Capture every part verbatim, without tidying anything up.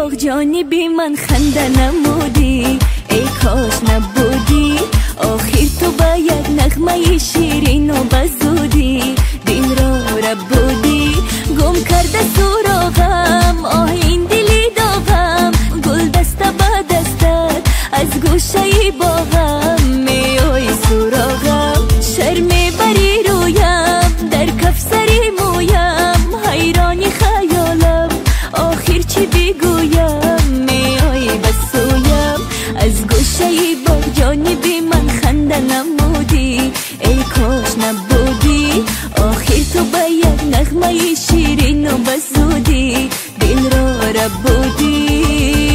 باغ جانبی من خنده نمودی، ای کاش نبودی. آخر تو با یک نغمه شیرین و بزودی دین را ربودی. گم کرده سراغم آهین دلی داغم، گل دست با دستت از گوشه باغم می آی سراغم. شرمی بری رویم در کف سری مویم، حیرانی خیالم آخر چی بگویم. می آی بسویم از گوشه باغ جانبی من خنده نمودی، ای کاش نبودی. آخر تو با یک نغمه شیرین و بزودی دل را ربودی.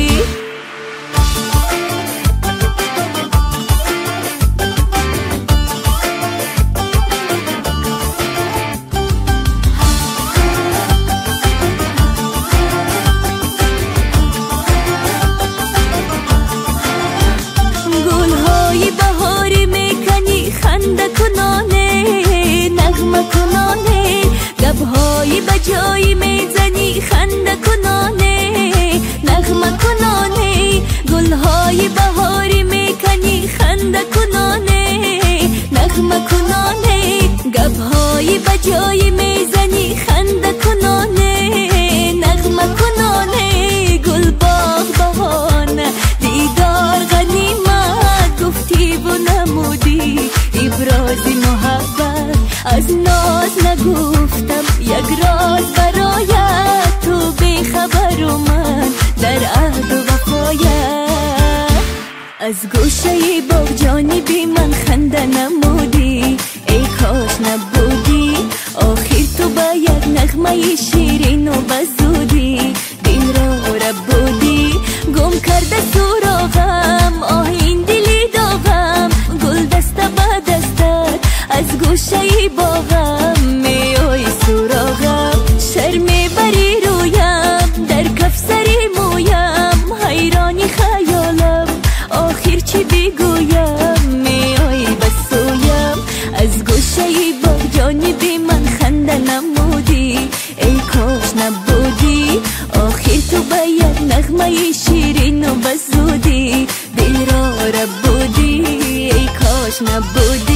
گلهای بهاری میکنی خنده کنانه، نغمه کنانه. لبهای بجایی میزنی خنده کنانه، نغمه کنانه. گلهای بهاری میکنی خنده کنانه، نغمه کنانه. گبهای بجایی میزنی خنده کنانه، نغمه کنانه. گل باغ بهانه دیدار غنیمت، گفتی و نمودی ابراز محبت. از ناز نگفتم یک راز برایت، تو بیخبر و من در عهد و وفایت. از گوشه باغ جانبی من خنده نمودی، ای کاش نبودی. آخر تو با یک نغمه شیرین و بزودی دین را ربودی. گم کرده سراغم آهین دلی داغم، گل دست با دستت از گوشه باغم می آی سراغم. شرمی بری رویم در کف سری مویم، حیرانی خیالم آخر چی بگویم. می آی بسویم از گوشه باغ جانبی من خنده نمودی، ای کاش نبودی. آخر تو با یک نغمه شیرین و بزودی دل را ربودی، ای کاش نبودی.